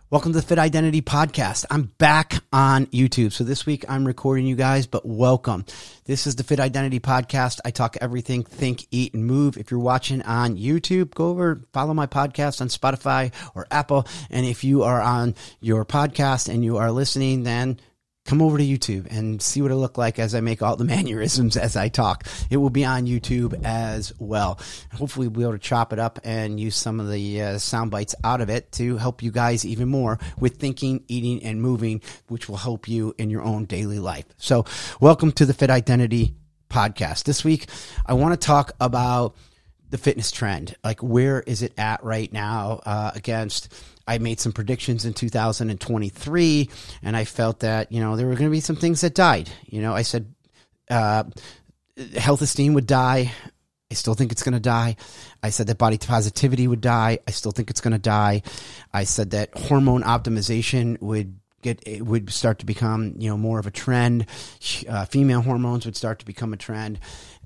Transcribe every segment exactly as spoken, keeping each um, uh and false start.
Welcome to the Fit Identity Podcast. I'm back on YouTube. So this week I'm recording you guys, but welcome. This is the Fit Identity Podcast. I talk everything, think, eat, and move. If you're watching on YouTube, go over, follow my podcast on Spotify or Apple. And if you are on your podcast and you are listening, then come over to YouTube and see what it look like as I make all the mannerisms as I talk. It will be on YouTube as well. Hopefully we'll be able to chop it up and use some of the uh, sound bites out of it to help you guys even more with thinking, eating, and moving, which will help you in your own daily life. So welcome to the Fit Identity Podcast. This week, I want to talk about the fitness trend. Like, where is it at right now uh, against... I made some predictions in two thousand twenty-three, and I felt that, you know, there were going to be some things that died. You know, I said uh, health esteem would die. I still think it's going to die. I said that body positivity would die. I still think it's going to die. I said that hormone optimization would get it would start to become, you know, more of a trend. Uh, female hormones would start to become a trend,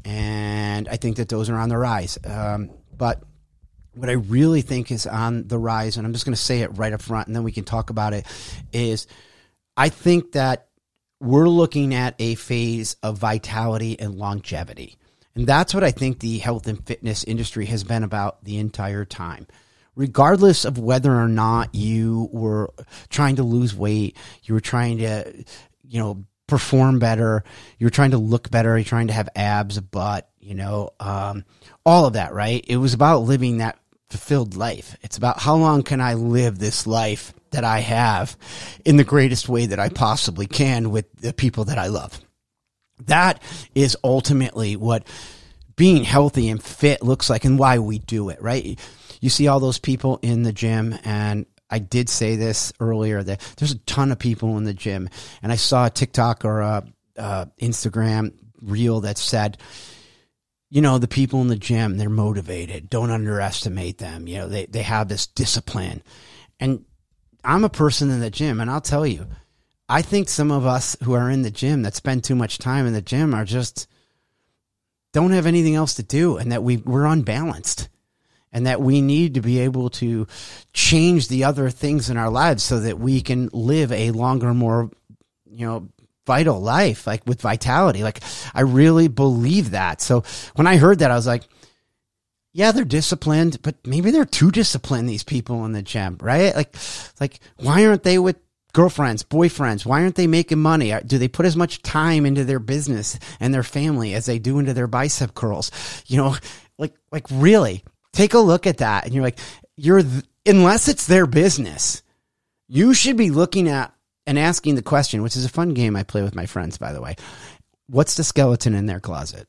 and I think that those are on the rise. Um, but what I really think is on the rise, and I'm just going to say it right up front, and then we can talk about it, is I think that we're looking at a phase of vitality and longevity. And that's what I think the health and fitness industry has been about the entire time. Regardless of whether or not you were trying to lose weight, you were trying to, you know, perform better, you're trying to look better, you're trying to have abs, a butt, you know, um, all of that, right? It was about living that fulfilled life. It's about how long can I live this life that I have in the greatest way that I possibly can with the people that I love. That is ultimately what being healthy and fit looks like and why we do it, right? You see all those people in the gym, and I did say this earlier, that there's a ton of people in the gym, and I saw a TikTok or a, a Instagram reel that said, you know, the people in the gym, they're motivated. Don't underestimate them. You know, they, they have this discipline. And I'm a person in the gym, and I'll tell you, I think some of us who are in the gym that spend too much time in the gym are just don't have anything else to do, and that we, we're unbalanced, and that we need to be able to change the other things in our lives so that we can live a longer, more, you know, vital life, like with vitality. Like, I really believe that. So when I heard that, I was like, yeah, they're disciplined, but maybe they're too disciplined, these people in the gym, right? Like, like, why aren't they with girlfriends, boyfriends? Why aren't they making money? Do they put as much time into their business and their family as they do into their bicep curls? You know, like, like really take a look at that. And you're like, you're, th- unless it's their business, you should be looking at and asking the question, which is a fun game I play with my friends, by the way. What's the skeleton in their closet?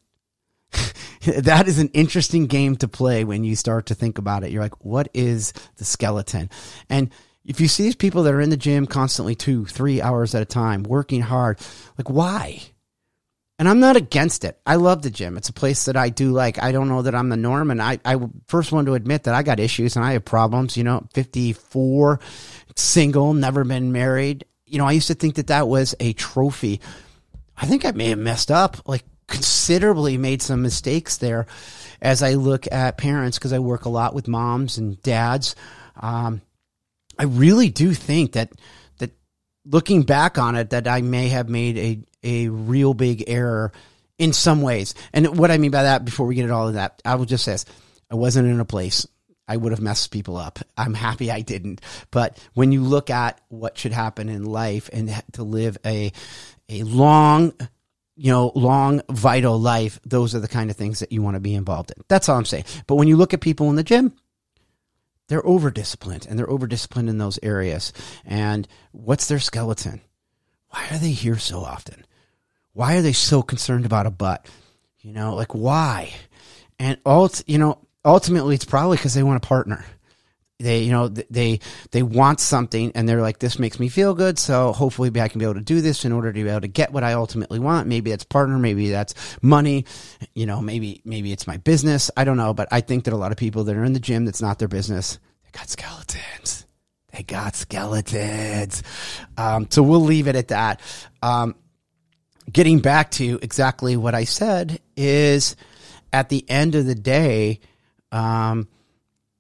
That is an interesting game to play when you start to think about it. You're like, what is the skeleton? And if you see these people that are in the gym constantly two, three hours at a time, working hard, like, why? And I'm not against it. I love the gym. It's a place that I do like. I don't know that I'm the norm, and I, I first one to admit that I got issues and I have problems. You know, fifty-four, single, never been married. You know, I used to think that that was a trophy. I think I may have messed up, like considerably made some mistakes there as I look at parents, because I work a lot with moms and dads. Um, I really do think that that looking back on it, that I may have made a, a real big error in some ways. And what I mean by that, before we get into all of that, I will just say this. I wasn't in a place I would have messed people up. I'm happy I didn't. But when you look at what should happen in life and to live a a long, you know, long, vital life, those are the kind of things that you want to be involved in. That's all I'm saying. But when you look at people in the gym, they're over-disciplined, and they're over-disciplined in those areas. And what's their skeleton? Why are they here so often? Why are they so concerned about a butt? You know, like, why? And all, you know, ultimately, it's probably because they want a partner. They, you know, they they want something, and they're like, this makes me feel good, so hopefully I can be able to do this in order to be able to get what I ultimately want. Maybe that's partner, maybe that's money, you know, maybe maybe it's my business. I don't know, but I think that a lot of people that are in the gym, that's not their business. They got skeletons. They got skeletons. Um, so we'll leave it at that. Um, getting back to exactly what I said is, at the end of the day, um,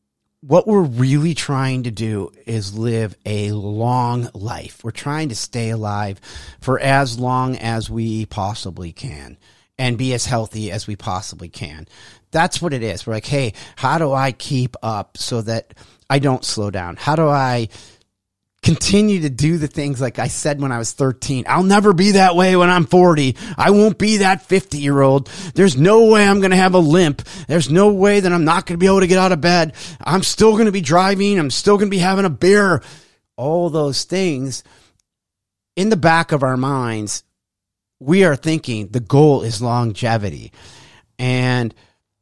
what we're really trying to do is live a long life. We're trying to stay alive for as long as we possibly can and be as healthy as we possibly can. That's what it is. We're like, hey, how do I keep up so that I don't slow down? How do I continue to do the things like I said when I was thirteen? I'll never be that way when I'm forty. I won't be that fifty year old. There's no way I'm going to have a limp. There's no way that I'm not going to be able to get out of bed. I'm still going to be driving. I'm still going to be having a beer. All those things in the back of our minds, we are thinking the goal is longevity and,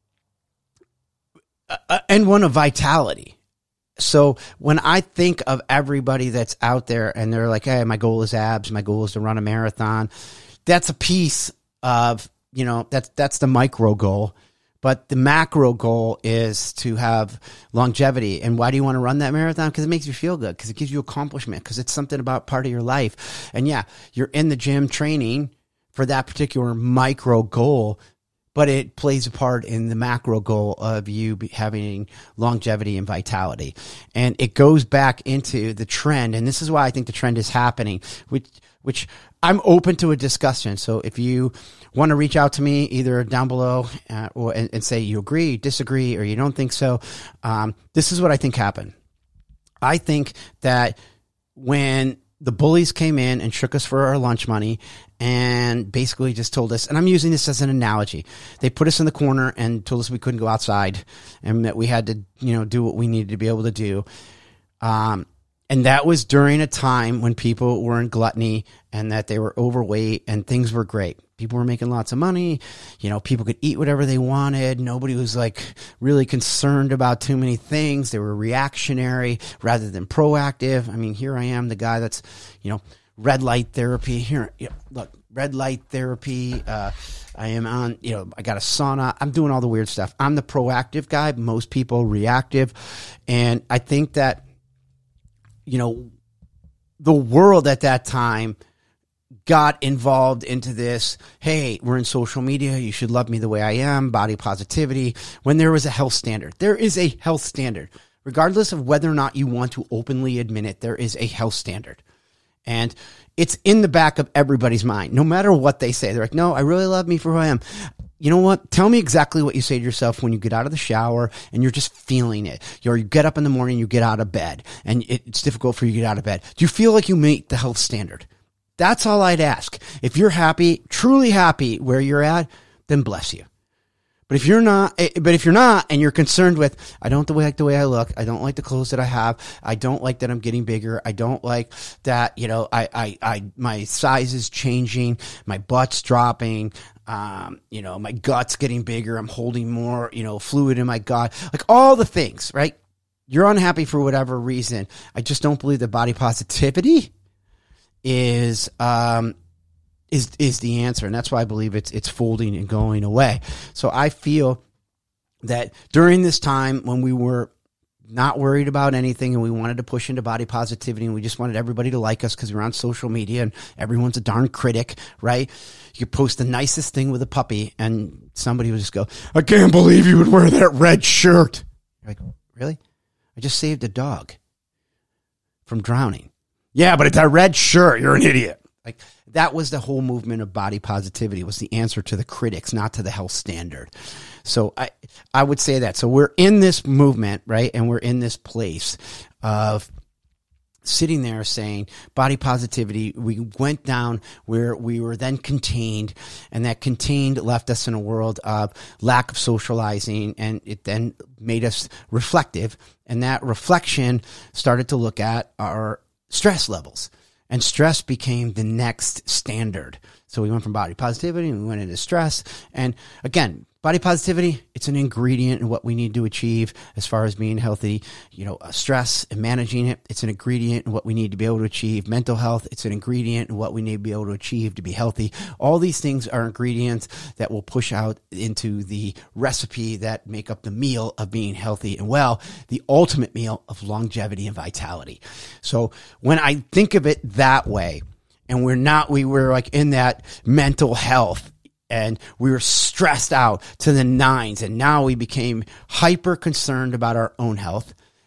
uh, and one of vitality. So when I think of everybody that's out there and they're like, hey, my goal is abs, my goal is to run a marathon, that's a piece of, you know, that's, that's the micro goal. But the macro goal is to have longevity. And why do you want to run that marathon? Because it makes you feel good, because it gives you accomplishment, because it's something about part of your life. And yeah, you're in the gym training for that particular micro goal, but it plays a part in the macro goal of you having longevity and vitality. And it goes back into the trend. And this is why I think the trend is happening, which, which I'm open to a discussion. So if you want to reach out to me either down below uh, or and, and say you agree, disagree, or you don't think so, um, this is what I think happened. I think that when the bullies came in and shook us for our lunch money and basically just told us, and I'm using this as an analogy, they put us in the corner and told us we couldn't go outside and that we had to, you know, do what we needed to be able to do. Um, and that was during a time when people were in gluttony and that they were overweight and things were great. People were making lots of money. You know, people could eat whatever they wanted. Nobody was like really concerned about too many things. They were reactionary rather than proactive. I mean, here I am, the guy that's, you know, red light therapy here. You know, look, red light therapy. Uh, I am on, you know, I got a sauna. I'm doing all the weird stuff. I'm the proactive guy. Most people reactive. And I think that, you know, the world at that time got involved into this, hey, we're in social media, you should love me the way I am, body positivity, when there was a health standard. There is a health standard. Regardless of whether or not you want to openly admit it, there is a health standard. And it's in the back of everybody's mind, no matter what they say. They're like, no, I really love me for who I am. You know what? Tell me exactly what you say to yourself when you get out of the shower and you're just feeling it. Or you get up in the morning, you get out of bed, and it's difficult for you to get out of bed. Do you feel like you meet the health standard? That's all I'd ask. If you're happy, truly happy where you're at, then bless you. But if you're not, but if you're not, and you're concerned with, I don't like the way I look, I don't like the clothes that I have, I don't like that I'm getting bigger, I don't like that, you know, I, I, I, my size is changing, my butt's dropping, um, you know, my gut's getting bigger, I'm holding more, you know, fluid in my gut, like all the things, right? You're unhappy for whatever reason. I just don't believe that body positivity is, um, is, is the answer. And that's why I believe it's, it's folding and going away. So I feel that during this time when we were not worried about anything and we wanted to push into body positivity and we just wanted everybody to like us because we're on social media and everyone's a darn critic, right? You post the nicest thing with a puppy and somebody would just go, I can't believe you would wear that red shirt. You're like, really? I just saved a dog from drowning. Yeah, but it's a red shirt. You're an idiot. Like that was the whole movement of body positivity, was the answer to the critics, not to the health standard. So I, I would say that. So we're in this movement, right? And we're in this place of sitting there saying body positivity. We went down where we were then contained, and that contained left us in a world of lack of socializing, and it then made us reflective. And that reflection started to look at our stress levels. And stress became the next standard. So we went from body positivity and we went into stress. And again, body positivity, it's an ingredient in what we need to achieve as far as being healthy. You know, uh, stress and managing it, it's an ingredient in what we need to be able to achieve. Mental health, it's an ingredient in what we need to be able to achieve to be healthy. All these things are ingredients that will push out into the recipe that make up the meal of being healthy and well, the ultimate meal of longevity and vitality. So when I think of it that way, and we're not, we were like in that mental health, and we were stressed out to the nines. And now we became hyper concerned about our own health.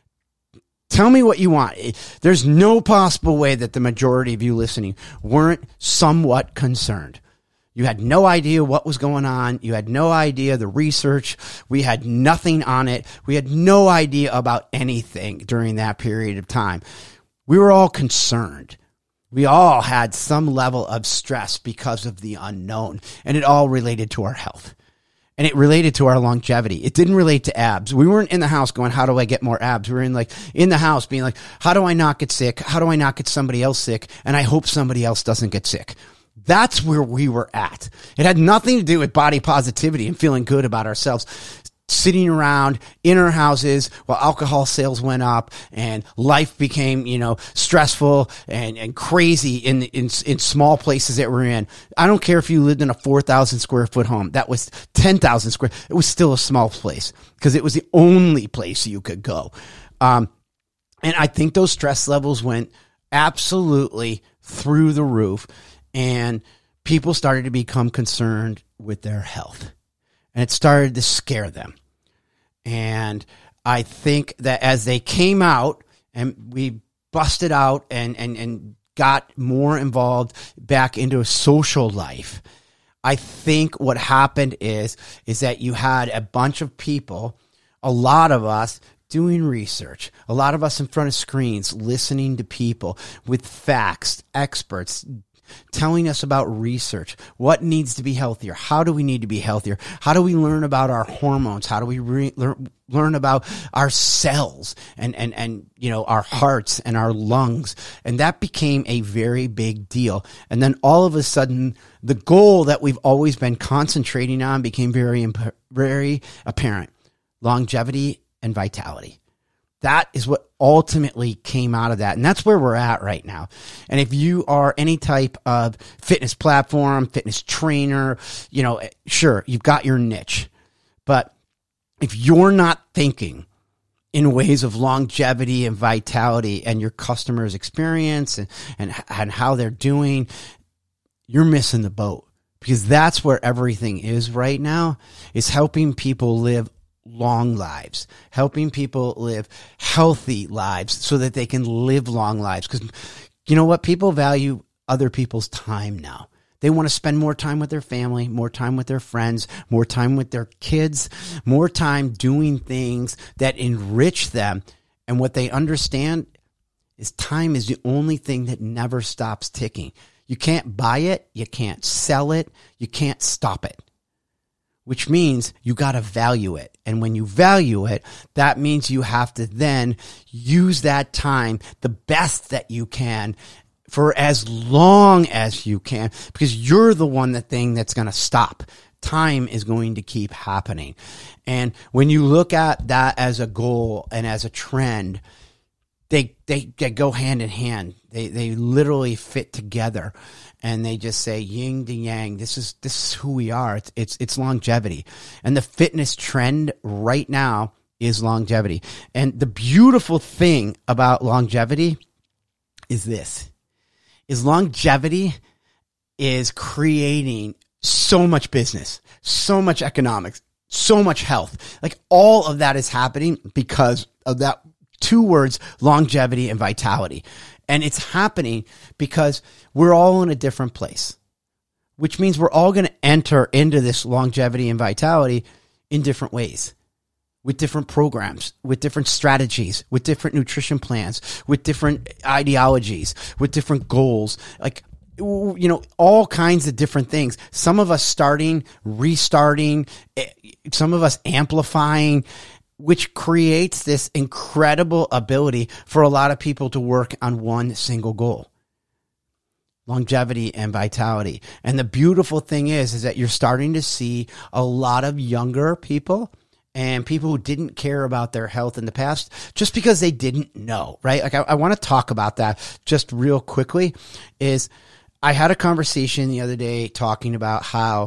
Tell me what you want. There's no possible way that the majority of you listening weren't somewhat concerned. You had no idea what was going on. You had no idea the research. We had nothing on it. We had no idea about anything during that period of time. We were all concerned. We all had some level of stress because of the unknown, and it all related to our health. And it related to our longevity. It didn't relate to abs. We weren't in the house going, how do I get more abs? We were in like in the house being like, how do I not get sick? How do I not get somebody else sick? And I hope somebody else doesn't get sick. That's where we were at. It had nothing to do with body positivity and feeling good about ourselves. Sitting around in our houses while alcohol sales went up and life became, you know, stressful and, and crazy in, in, in small places that we're in. I don't care if you lived in a four thousand square foot home. That was ten thousand square. It was still a small place because it was the only place you could go. Um, and I think those stress levels went absolutely through the roof, and people started to become concerned with their health. And it started to scare them. And I think that as they came out and we busted out and, and, and got more involved back into a social life, I think what happened is, is that you had a bunch of people, a lot of us, doing research, a lot of us in front of screens, listening to people with facts, experts, telling us about research, what needs to be healthier, how do we need to be healthier, how do we learn about our hormones, how do we re- learn, learn about our cells and, and, and, you know, our hearts and our lungs. And that became a very big deal. And then all of a sudden, the goal that we've always been concentrating on became very, imp- very apparent: longevity and vitality. That is what ultimately came out of that. And that's where we're at right now. And if you are any type of fitness platform, fitness trainer, you know, sure, you've got your niche. But if you're not thinking in ways of longevity and vitality and your customers' experience and, and, and how they're doing, you're missing the boat. Because that's where everything is right now, is helping people live long lives, helping people live healthy lives so that they can live long lives. Because you know what? People value other people's time now. They want to spend more time with their family, more time with their friends, more time with their kids, more time doing things that enrich them. And what they understand is time is the only thing that never stops ticking. You can't buy it. You can't sell it. You can't stop it. Which means you got to value it. And when you value it, that means you have to then use that time the best that you can for as long as you can, because you're the one, the thing that's going to stop. Time is going to keep happening. And when you look at that as a goal and as a trend, they, they, they go hand in hand. They, they literally fit together. And they just say yin to yang. This is this is who we are. It's, it's it's longevity, and the fitness trend right now is longevity. And the beautiful thing about longevity is this: is longevity is creating so much business, so much economics, so much health. Like all of that is happening because of that two words: longevity and vitality. And it's happening because we're all in a different place, which means we're all going to enter into this longevity and vitality in different ways, with different programs, with different strategies, with different nutrition plans, with different ideologies, with different goals, like, you know, all kinds of different things. Some of us starting, restarting, some of us amplifying, which creates this incredible ability for a lot of people to work on one single goal: longevity and vitality. And the beautiful thing is, is that you're starting to see a lot of younger people and people who didn't care about their health in the past just because they didn't know, right? Like I, I want to talk about that just real quickly. Is I had a conversation the other day talking about how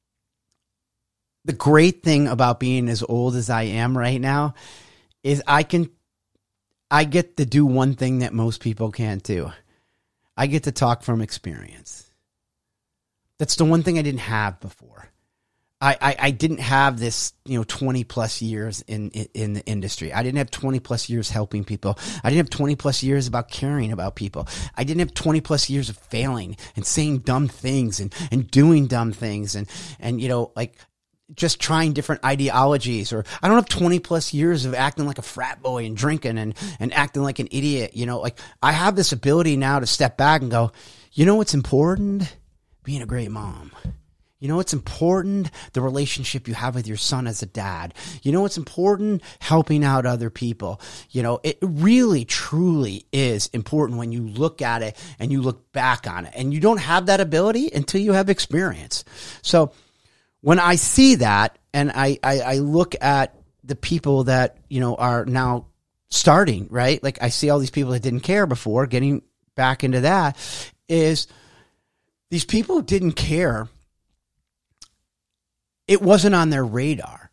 the great thing about being as old as I am right now is I can, I get to do one thing that most people can't do. I get to talk from experience. That's the one thing I didn't have before. I, I, I didn't have this, you know, twenty plus years in, in, in the industry. I didn't have twenty plus years helping people. I didn't have twenty plus years about caring about people. I didn't have twenty plus years of failing and saying dumb things and, and doing dumb things and, and, you know, like just trying different ideologies. Or I don't have twenty plus years of acting like a frat boy and drinking and, and acting like an idiot. You know, like I have this ability now to step back and go, you know what's important? Being a great mom. You know what's important? The relationship you have with your son as a dad. You know what's important? Helping out other people. You know, it really, truly is important when you look at it and you look back on it. And you don't have that ability until you have experience. So when I see that and I, I, I look at the people that, you know, are now starting, right? Like I see all these people that didn't care before, getting back into that, is these people who didn't care, it wasn't on their radar.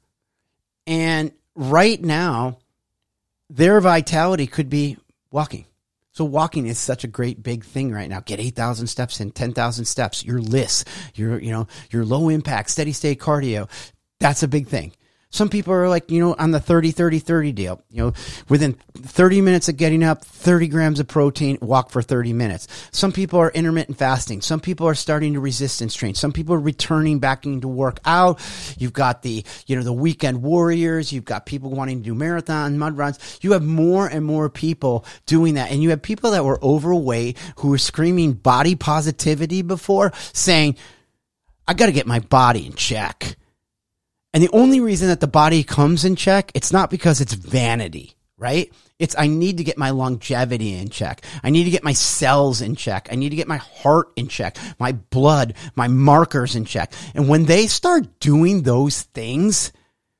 And right now, their vitality could be walking. So walking is such a great big thing right now. Get eight thousand steps in, ten thousand steps, your L I S, your, you know, your low impact, steady state cardio. That's a big thing. Some people are like, you know, on the thirty, thirty, thirty deal, you know, within thirty minutes of getting up, thirty grams of protein, walk for thirty minutes. Some people are intermittent fasting. Some people are starting to resistance train. Some people are returning back into work out. You've got the, you know, the weekend warriors. You've got people wanting to do marathon, mud runs. You have more and more people doing that. And you have people that were overweight who were screaming body positivity before, saying, I got to get my body in check. And the only reason that the body comes in check, it's not because it's vanity, right? It's I need to get my longevity in check. I need to get my cells in check. I need to get my heart in check, my blood, my markers in check. And when they start doing those things,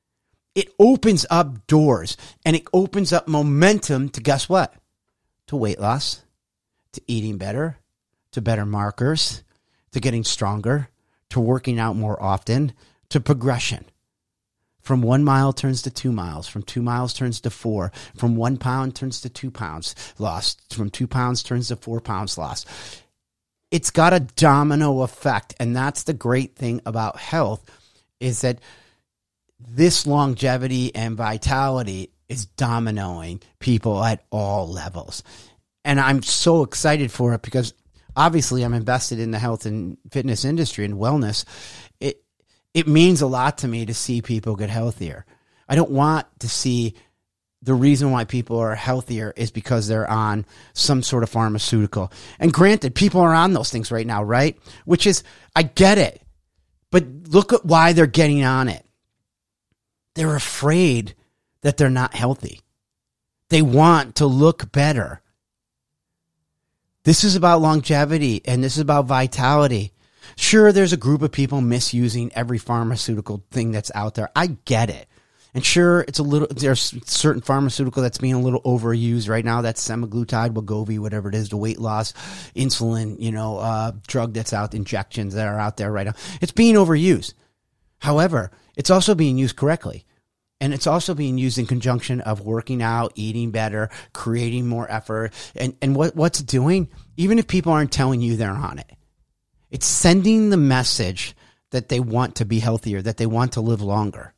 it opens up doors and it opens up momentum to guess what? To weight loss, to eating better, to better markers, to getting stronger, to working out more often, to progression. From one mile turns to two miles. From two miles turns to four. From one pound turns to two pounds lost. From two pounds turns to four pounds lost. It's got a domino effect. And that's the great thing about health, is that this longevity and vitality is dominoing people at all levels. And I'm so excited for it because obviously I'm invested in the health and fitness industry and wellness. It It means a lot to me to see people get healthier. I don't want to see the reason why people are healthier is because they're on some sort of pharmaceutical. And granted, people are on those things right now, right? Which is, I get it. But look at why they're getting on it. They're afraid that they're not healthy. They want to look better. This is about longevity and this is about vitality. Sure, there's a group of people misusing every pharmaceutical thing that's out there. I get it. And sure, it's a little, there's certain pharmaceutical that's being a little overused right now. That's semaglutide, Wegovy, whatever it is, the weight loss, insulin, you know, uh, drug that's out, injections that are out there right now. It's being overused. However, it's also being used correctly. And it's also being used in conjunction of working out, eating better, creating more effort. And, and what, what's it doing? Even if people aren't telling you they're on it, it's sending the message that they want to be healthier, that they want to live longer.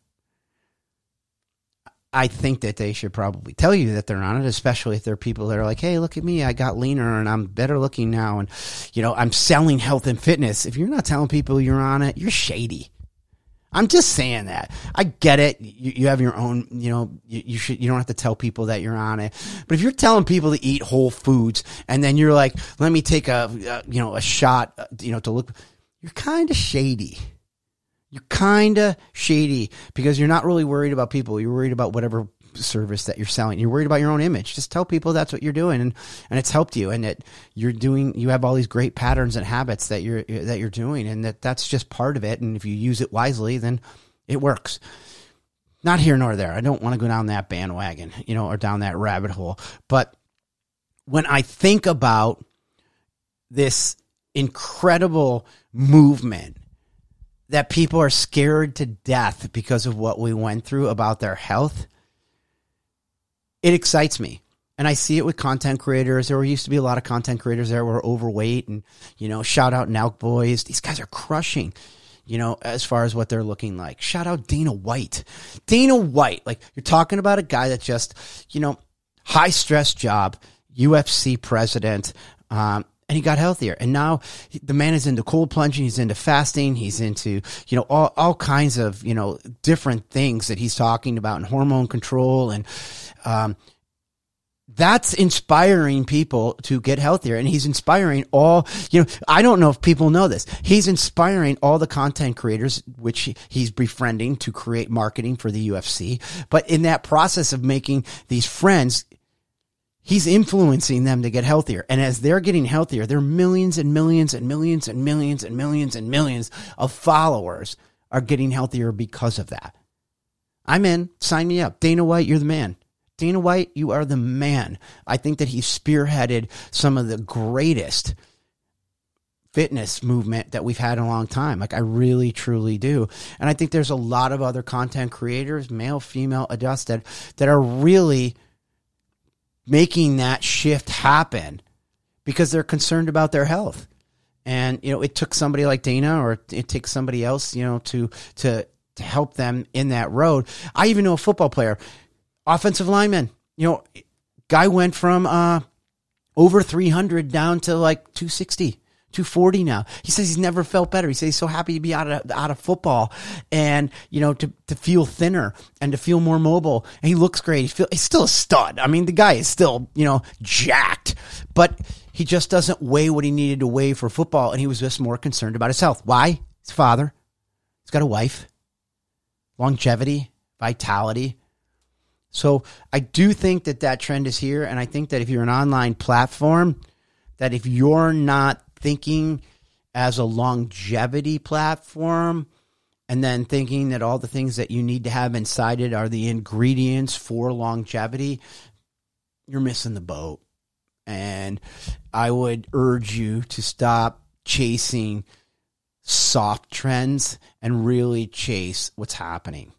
I think that they should probably tell you that they're on it, especially if they're people that are like, hey, look at me, I got leaner and I'm better looking now. And, you know, I'm selling health and fitness. If you're not telling people you're on it, you're shady. I'm just saying that. I get it. You, you have your own, you know, you, you should, you don't have to tell people that you're on it. But if you're telling people to eat whole foods and then you're like, let me take a, a you know, a shot, you know, to look, you're kind of shady. You're kind of shady because you're not really worried about people. You're worried about whatever service that you're selling. You're worried about your own image. Just tell people that's what you're doing and, and it's helped you and that you're doing, you have all these great patterns and habits that you're, that you're doing and that that's just part of it. And if you use it wisely, then it works. Not here nor there. I don't want to go down that bandwagon, you know, or down that rabbit hole. But when I think about this incredible movement that people are scared to death because of what we went through about their health, it excites me. And I see it with content creators. There used to be a lot of content creators that were overweight and, you know, shout out Nelk Boys. These guys are crushing. you know, as far as what they're looking like. Shout out Dana White. Dana White, like you're talking about a guy that just, you know, high stress job, U F C president, um, and he got healthier. And now the man is into cold plunging. He's into fasting. He's into, you know, all, all kinds of, you know, different things that he's talking about and hormone control. And, um, that's inspiring people to get healthier. And he's inspiring all, you know, I don't know if people know this. He's inspiring all the content creators, which he's befriending to create marketing for the U F C. But in that process of making these friends, he's influencing them to get healthier. And as they're getting healthier, there are millions and millions and millions and millions and millions and millions of followers are getting healthier because of that. I'm in. Sign me up. Dana White, you're the man. Dana White, you are the man. I think that he spearheaded some of the greatest fitness movement that we've had in a long time. Like, I really, truly do. And I think there's a lot of other content creators, male, female, adjusted, that are really making that shift happen because they're concerned about their health. And, you know, it took somebody like Dana, or it takes somebody else, you know, to, to, to help them in that road. I even know a football player, offensive lineman, you know, guy went from, uh, over three hundred down to like two sixty, two forty now. He says he's never felt better. He says he's so happy to be out of, out of football and, you know, to, to feel thinner and to feel more mobile. And he looks great. He feel, he's still a stud. I mean, the guy is still, you know, jacked, but he just doesn't weigh what he needed to weigh for football. And he was just more concerned about his health. Why? His father. He's got a wife, longevity, vitality. So I do think that that trend is here. And I think that if you're an online platform, that if you're not thinking as a longevity platform and then thinking that all the things that you need to have inside it are the ingredients for longevity, you're missing the boat. And I would urge you to stop chasing soft trends and really chase what's happening.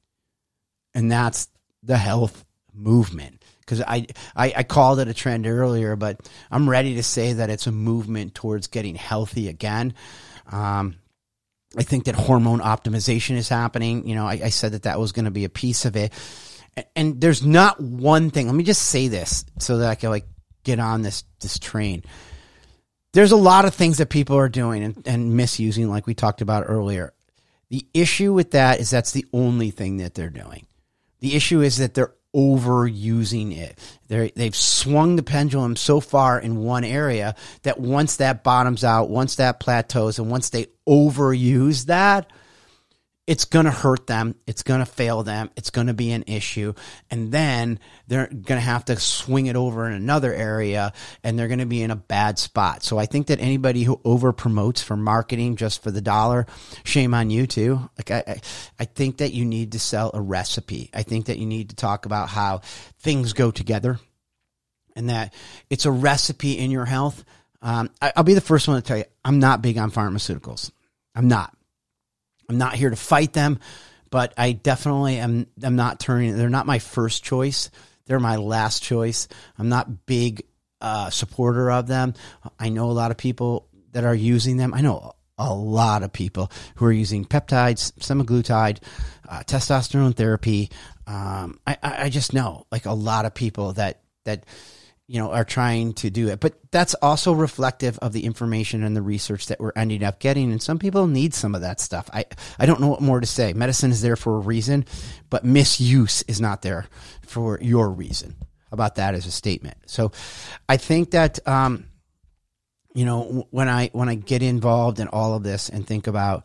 And that's the health movement. Because I, I, I called it a trend earlier, but I'm ready to say that it's a movement towards getting healthy again. Um, I think that hormone optimization is happening. You know, I, I said that that was going to be a piece of it. And, and there's not one thing. Let me just say this so that I can like get on this, this train. There's a lot of things that people are doing and, and misusing, like we talked about earlier. The issue with that is that's the only thing that they're doing. The issue is that they're overusing it. They're, they've swung the pendulum so far in one area that once that bottoms out, once that plateaus, and once they overuse that, it's going to hurt them. It's going to fail them. It's going to be an issue. And then they're going to have to swing it over in another area, and they're going to be in a bad spot. So I think that anybody who over promotes for marketing just for the dollar, shame on you too. Like I, I, I think that you need to sell a recipe. I think that you need to talk about how things go together and that it's a recipe in your health. Um, I, I'll be the first one to tell you, I'm not big on pharmaceuticals. I'm not. I'm not here to fight them, but I definitely am, am not turning. They're not my first choice. They're my last choice. I'm not big uh, supporter of them. I know a lot of people that are using them. I know a lot of people who are using peptides, semaglutide, uh, testosterone therapy. Um, I, I just know like a lot of people that, that, you know, are trying to do it, but that's also reflective of the information and the research that we're ending up getting. And some people need some of that stuff. I, I don't know what more to say. Medicine is there for a reason, but misuse is not there for your reason. How about that as a statement? So I think that, um, you know, when I, when I get involved in all of this and think about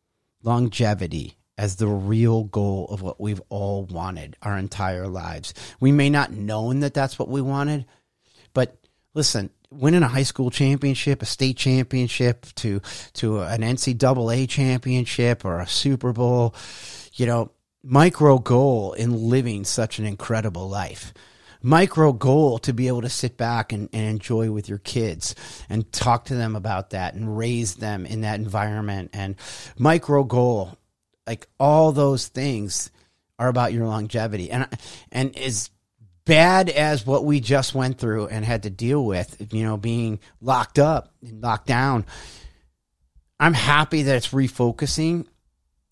longevity as the real goal of what we've all wanted our entire lives, we may not known that that's what we wanted. But listen, winning a high school championship, a state championship, to to an N C double A championship or a Super Bowl, you know, micro goal in living such an incredible life. Micro goal to be able to sit back and, and enjoy with your kids and talk to them about that and raise them in that environment. And micro goal, like all those things are about your longevity. And and is bad as what we just went through and had to deal with, you know, being locked up and locked down, I'm happy that it's refocusing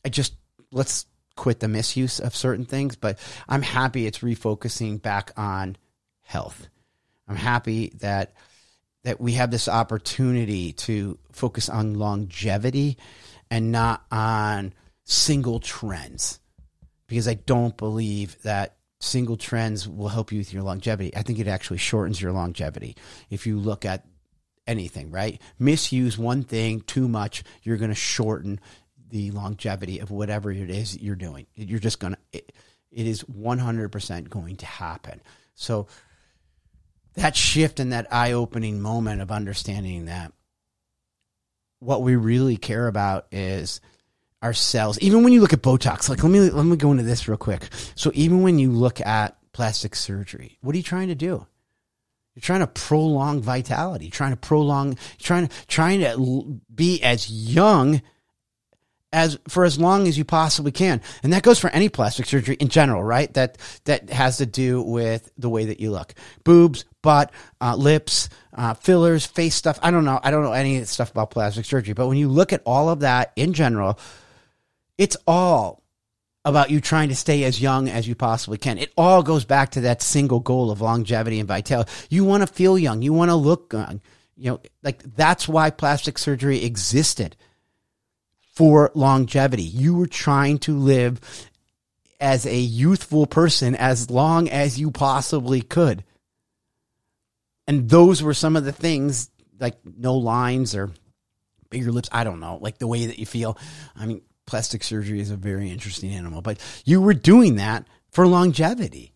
I just, let's quit the misuse of certain things, but I'm happy it's refocusing back on health. I'm happy that that we have this opportunity to focus on longevity and not on single trends, because I don't believe that single trends will help you with your longevity. I think it actually shortens your longevity. If you look at anything, right? Misuse one thing too much, you're going to shorten the longevity of whatever it is you're doing. You're just going to, it, it is one hundred percent going to happen. So that shift and that eye-opening moment of understanding that what we really care about is ourselves. Even when you look at Botox, like let me let me go into this real quick. So even when you look at plastic surgery, what are you trying to do? You're trying to prolong vitality, trying to prolong, trying to trying to be as young as for as long as you possibly can. And that goes for any plastic surgery in general, right? That that has to do with the way that you look. Boobs, butt, uh, lips, uh, fillers, face stuff. I don't know. I don't know any stuff about plastic surgery. But when you look at all of that in general, it's all about you trying to stay as young as you possibly can. It all goes back to that single goal of longevity and vitality. You want to feel young. You want to look young. You know, like that's why plastic surgery existed, for longevity. You were trying to live as a youthful person as long as you possibly could. And those were some of the things, like no lines or bigger lips. I don't know, like the way that you feel. I mean, plastic surgery is a very interesting animal, but you were doing that for longevity.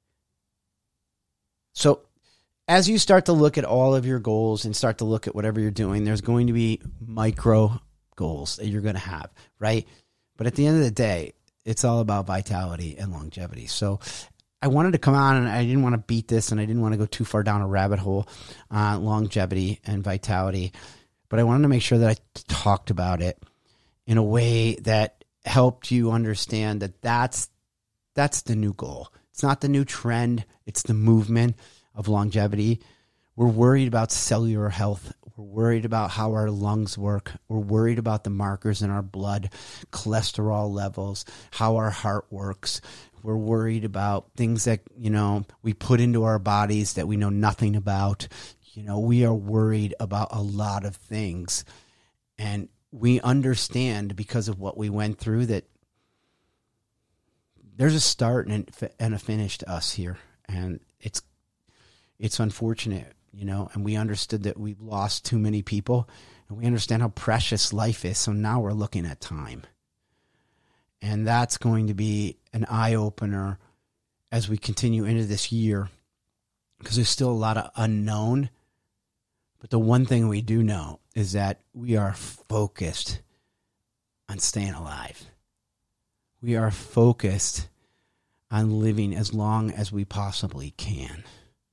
So as you start to look at all of your goals and start to look at whatever you're doing, there's going to be micro goals that you're going to have, right? But at the end of the day, it's all about vitality and longevity. So I wanted to come on, and I didn't want to beat this, and I didn't want to go too far down a rabbit hole on longevity and vitality, but I wanted to make sure that I talked about it in a way that helped you understand that that's, that's the new goal. It's not the new trend. It's the movement of longevity. We're worried about cellular health. We're worried about how our lungs work. We're worried about the markers in our blood, cholesterol levels, how our heart works. We're worried about things that, you know, we put into our bodies that we know nothing about. You know, we are worried about a lot of things. And we understand, because of what we went through, that there's a start and a finish to us here. And it's it's unfortunate. You know, and we understood that we've lost too many people, and we understand how precious life is. So now we're looking at time. And that's going to be an eye-opener as we continue into this year, because there's still a lot of unknown. But the one thing we do know is that we are focused on staying alive. We are focused on living as long as we possibly can.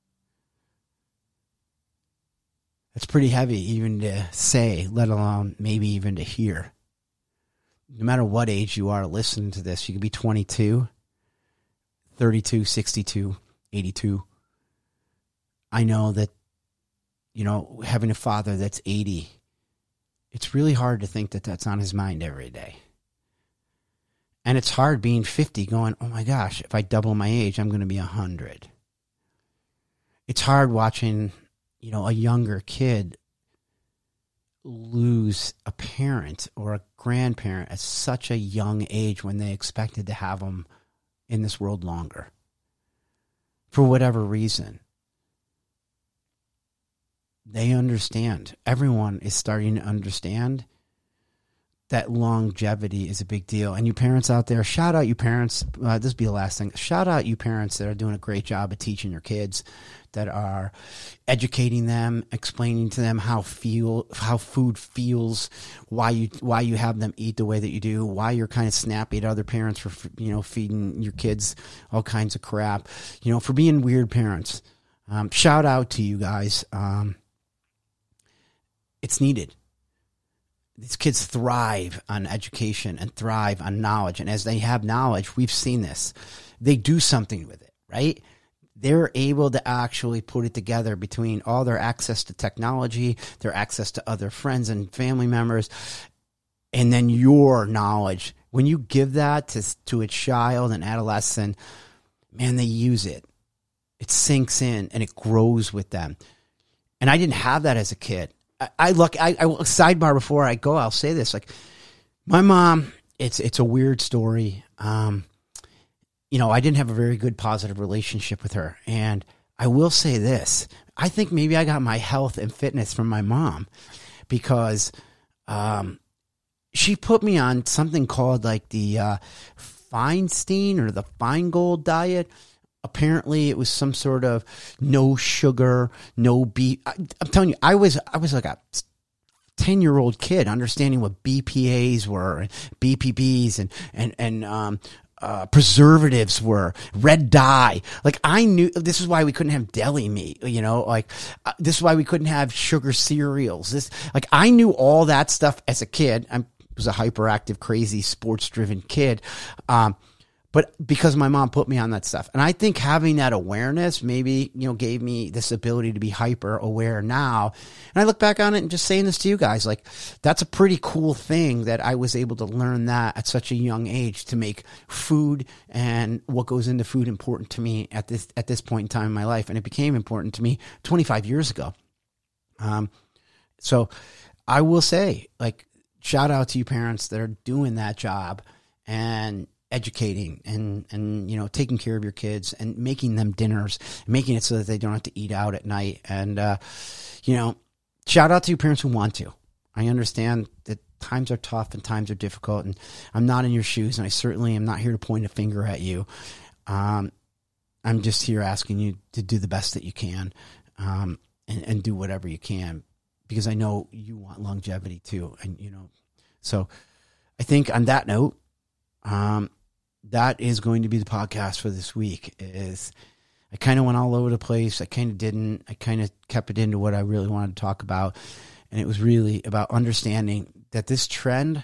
It's pretty heavy even to say, let alone maybe even to hear. No matter what age you are listening to this, you could be twenty-two, thirty-two, sixty-two, eighty-two. I know that, you know, having a father that's eighty, it's really hard to think that that's on his mind every day. And it's hard being fifty going, oh my gosh, if I double my age, I'm going to be one hundred. It's hard watching, you know, a younger kid lose a parent or a grandparent at such a young age when they expected to have them in this world longer, for whatever reason. They understand. Everyone is starting to understand that longevity is a big deal. And you parents out there, shout out you parents. Uh, this will be the last thing. Shout out you parents that are doing a great job of teaching your kids, that are educating them, explaining to them how feel how food feels, why you why you have them eat the way that you do, why you're kind of snappy at other parents for, you know, feeding your kids all kinds of crap, you know, for being weird parents. Um, shout out to you guys. Um, it's needed. These kids thrive on education and thrive on knowledge. And as they have knowledge, we've seen this. They do something with it, right? They're able to actually put it together between all their access to technology, their access to other friends and family members, and then your knowledge when you give that to, to a child, an adolescent, man, they use it. It sinks in and it grows with them. And I didn't have that as a kid. I, I look, I, I sidebar before I go, I'll say this, like my mom, it's, it's a weird story. Um, you know, I didn't have a very good positive relationship with her. And I will say this, I think maybe I got my health and fitness from my mom because, um, she put me on something called like the, uh, Feinstein or the Feingold diet. Apparently it was some sort of no sugar, no beef. I, I'm telling you, I was, I was like a ten year old kid understanding what B P As were and B P Bs and, and, and, um, uh, preservatives were, red dye. Like I knew, this is why we couldn't have deli meat, you know, like uh, this is why we couldn't have sugar cereals. This, like I knew all that stuff as a kid. I was a hyperactive, crazy, sports driven kid. Um, But because my mom put me on that stuff. And I think having that awareness maybe, you know, gave me this ability to be hyper aware now. And I look back on it and just saying this to you guys, like that's a pretty cool thing that I was able to learn that at such a young age to make food and what goes into food important to me at this, at this point in time in my life. And it became important to me twenty-five years ago. Um, so I will say, like, shout out to you parents that are doing that job and educating and, and, you know, taking care of your kids and making them dinners, making it so that they don't have to eat out at night. And, uh, you know, shout out to you parents who want to. I understand that times are tough and times are difficult and I'm not in your shoes and I certainly am not here to point a finger at you. Um, I'm just here asking you to do the best that you can, um, and, and do whatever you can because I know you want longevity too. And, you know, so I think on that note, um, that is going to be the podcast for this week. Is I kind of went all over the place. I kind of didn't. I kind of kept it into what I really wanted to talk about. And it was really about understanding that this trend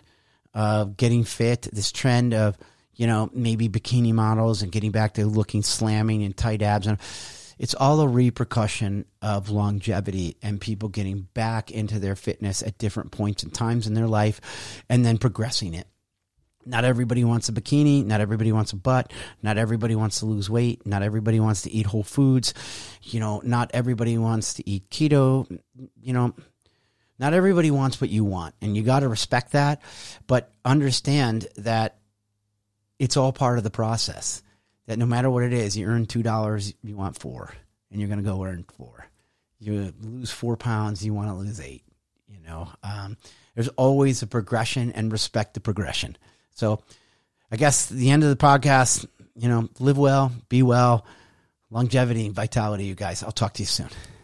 of getting fit, this trend of, you know, maybe bikini models and getting back to looking slamming and tight abs, and it's all a repercussion of longevity and people getting back into their fitness at different points and times in their life and then progressing it. Not everybody wants a bikini. Not everybody wants a butt. Not everybody wants to lose weight. Not everybody wants to eat whole foods. You know, not everybody wants to eat keto. You know, not everybody wants what you want. And you got to respect that. But understand that it's all part of the process. That no matter what it is, you earn two dollars, you want four. And you're going to go earn four. You lose four pounds, you want to lose eight. You know, um, there's always a progression and respect the progression. So I guess the end of the podcast, you know, live well, be well, longevity, vitality, you guys. I'll talk to you soon.